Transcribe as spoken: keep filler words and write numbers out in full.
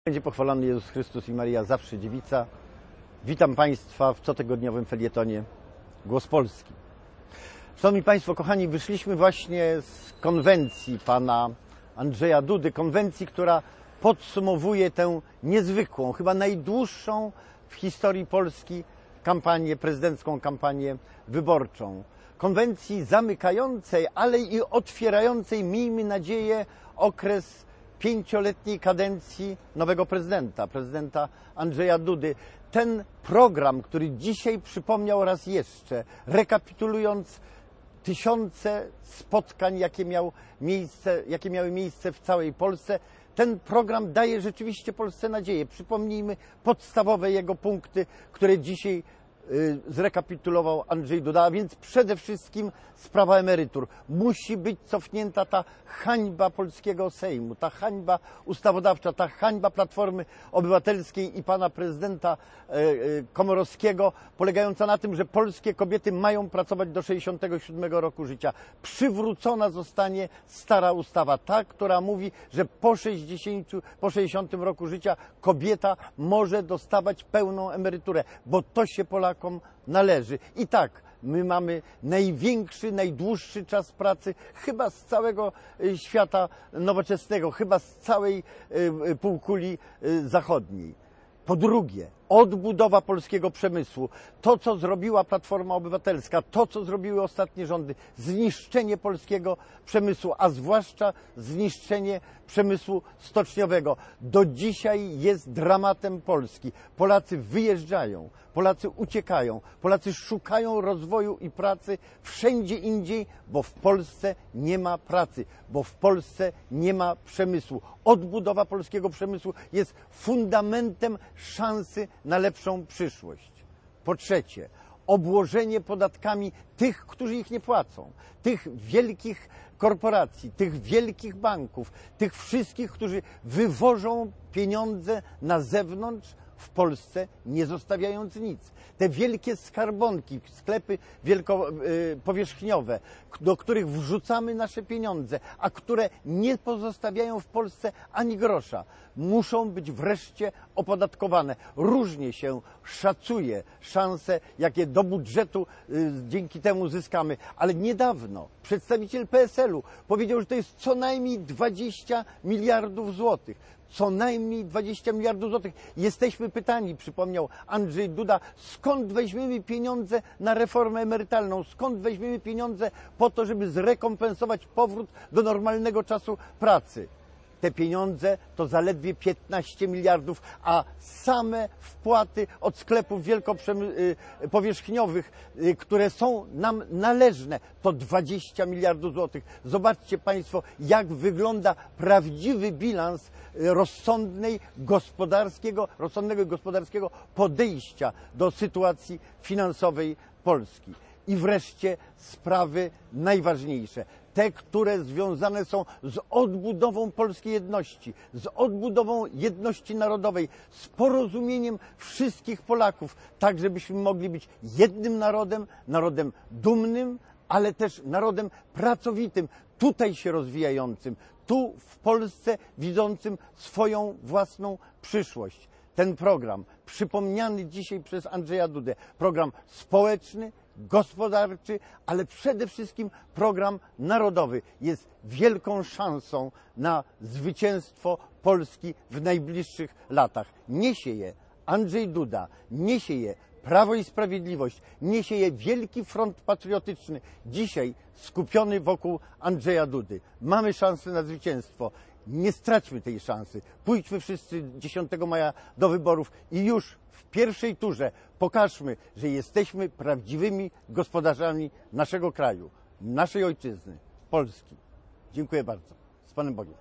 Będzie pochwalony Jezus Chrystus i Maria zawsze dziewica. Witam Państwa w cotygodniowym felietonie Głos Polski. Szanowni Państwo, kochani, wyszliśmy właśnie z konwencji pana Andrzeja Dudy, konwencji, która podsumowuje tę niezwykłą, chyba najdłuższą w historii Polski kampanię, prezydencką kampanię wyborczą. Konwencji zamykającej, ale i otwierającej, miejmy nadzieję, okres pięcioletniej kadencji nowego prezydenta, prezydenta Andrzeja Dudy. Ten program, który dzisiaj przypomniał raz jeszcze, rekapitulując tysiące spotkań, jakie, miał miejsce, jakie miały miejsce w całej Polsce, ten program daje rzeczywiście Polsce nadzieję. Przypomnijmy podstawowe jego punkty, które dzisiaj zrekapitulował Andrzej Duda, a więc przede wszystkim sprawa emerytur. Musi być cofnięta ta hańba polskiego Sejmu, ta hańba ustawodawcza, ta hańba Platformy Obywatelskiej i pana prezydenta Komorowskiego, polegająca na tym, że polskie kobiety mają pracować do sześćdziesiątego siódmego roku życia. Przywrócona zostanie stara ustawa, ta, która mówi, że po sześćdziesięciu, po sześćdziesiątym roku życia kobieta może dostawać pełną emeryturę, bo to się Polakom należy. I tak, my mamy największy, najdłuższy czas pracy chyba z całego świata nowoczesnego, chyba z całej półkuli zachodniej. Po drugie, odbudowa polskiego przemysłu. To, co zrobiła Platforma Obywatelska, to, co zrobiły ostatnie rządy, zniszczenie polskiego przemysłu, a zwłaszcza zniszczenie przemysłu stoczniowego. Do dzisiaj jest dramatem Polski. Polacy wyjeżdżają, Polacy uciekają, Polacy szukają rozwoju i pracy wszędzie indziej, bo w Polsce nie ma pracy, bo w Polsce nie ma przemysłu. Odbudowa polskiego przemysłu jest fundamentem szansy na lepszą przyszłość. Po trzecie, obłożenie podatkami tych, którzy ich nie płacą, tych wielkich korporacji, tych wielkich banków, tych wszystkich, którzy wywożą pieniądze na zewnątrz, w Polsce nie zostawiając nic. Te wielkie skarbonki, sklepy wielkopowierzchniowe, do których wrzucamy nasze pieniądze, a które nie pozostawiają w Polsce ani grosza, muszą być wreszcie opodatkowane. Różnie się szacuje szanse, jakie do budżetu dzięki temu zyskamy, ale niedawno przedstawiciel P S L u powiedział, że to jest co najmniej dwadzieścia miliardów złotych. Co najmniej dwadzieścia miliardów złotych. Jesteśmy pytani, przypomniał Andrzej Duda, skąd weźmiemy pieniądze na reformę emerytalną, skąd weźmiemy pieniądze po to, żeby zrekompensować powrót do normalnego czasu pracy. Te pieniądze to zaledwie piętnaście miliardów, a same wpłaty od sklepów wielkopowierzchniowych, które są nam należne, to dwadzieścia miliardów złotych. Zobaczcie Państwo, jak wygląda prawdziwy bilans rozsądnej gospodarskiego, rozsądnego gospodarskiego podejścia do sytuacji finansowej Polski. I wreszcie sprawy najważniejsze. Te, które związane są z odbudową polskiej jedności, z odbudową jedności narodowej, z porozumieniem wszystkich Polaków, tak żebyśmy mogli być jednym narodem, narodem dumnym, ale też narodem pracowitym, tutaj się rozwijającym, tu w Polsce widzącym swoją własną przyszłość. Ten program, przypomniany dzisiaj przez Andrzeja Dudę, program społeczny, gospodarczy, ale przede wszystkim program narodowy, jest wielką szansą na zwycięstwo Polski w najbliższych latach. Niesie je Andrzej Duda, niesie je Prawo i Sprawiedliwość, niesie je Wielki Front Patriotyczny, dzisiaj skupiony wokół Andrzeja Dudy. Mamy szansę na zwycięstwo. Nie straćmy tej szansy. Pójdźmy wszyscy dziesiątego maja do wyborów i już w pierwszej turze pokażmy, że jesteśmy prawdziwymi gospodarzami naszego kraju, naszej ojczyzny, Polski. Dziękuję bardzo. Z Panem Bogiem.